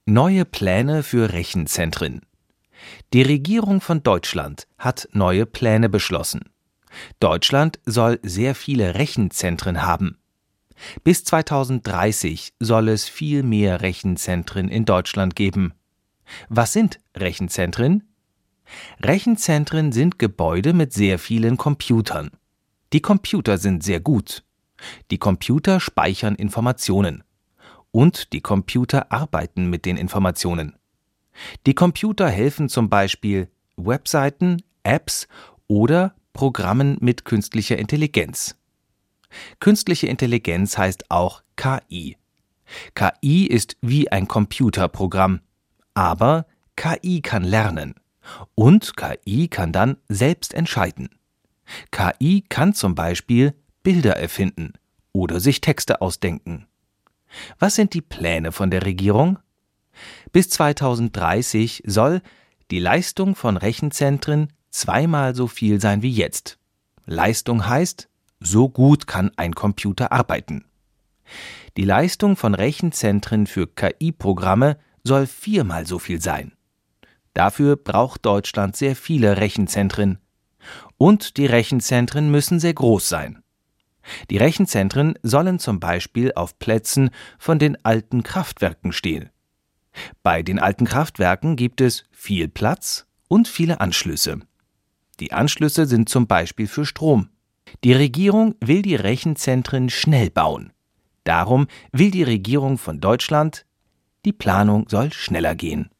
Neue Pläne für Rechenzentren. Die Regierung von Deutschland hat neue Pläne beschlossen. Deutschland soll sehr viele Rechenzentren haben. Bis 2030 soll es viel mehr Rechenzentren in Deutschland geben. Was sind Rechenzentren? Rechenzentren sind Gebäude mit sehr vielen Computern. Die Computer sind sehr gut. Die Computer speichern Informationen. Und die Computer arbeiten mit den Informationen. Die Computer helfen zum Beispiel Webseiten, Apps oder Programmen mit künstlicher Intelligenz. Künstliche Intelligenz heißt auch KI. KI ist wie ein Computerprogramm, aber KI kann lernen und KI kann dann selbst entscheiden. KI kann zum Beispiel Bilder erfinden oder sich Texte ausdenken. Was sind die Pläne von der Regierung? Bis 2030 soll die Leistung von Rechenzentren zweimal so viel sein wie jetzt. Leistung heißt, so gut kann ein Computer arbeiten. Die Leistung von Rechenzentren für KI-Programme soll viermal so viel sein. Dafür braucht Deutschland sehr viele Rechenzentren. Und die Rechenzentren müssen sehr groß sein. Die Rechenzentren sollen zum Beispiel auf Plätzen von den alten Kraftwerken stehen. Bei den alten Kraftwerken gibt es viel Platz und viele Anschlüsse. Die Anschlüsse sind zum Beispiel für Strom. Die Regierung will die Rechenzentren schnell bauen. Darum will die Regierung von Deutschland, die Planung soll schneller gehen.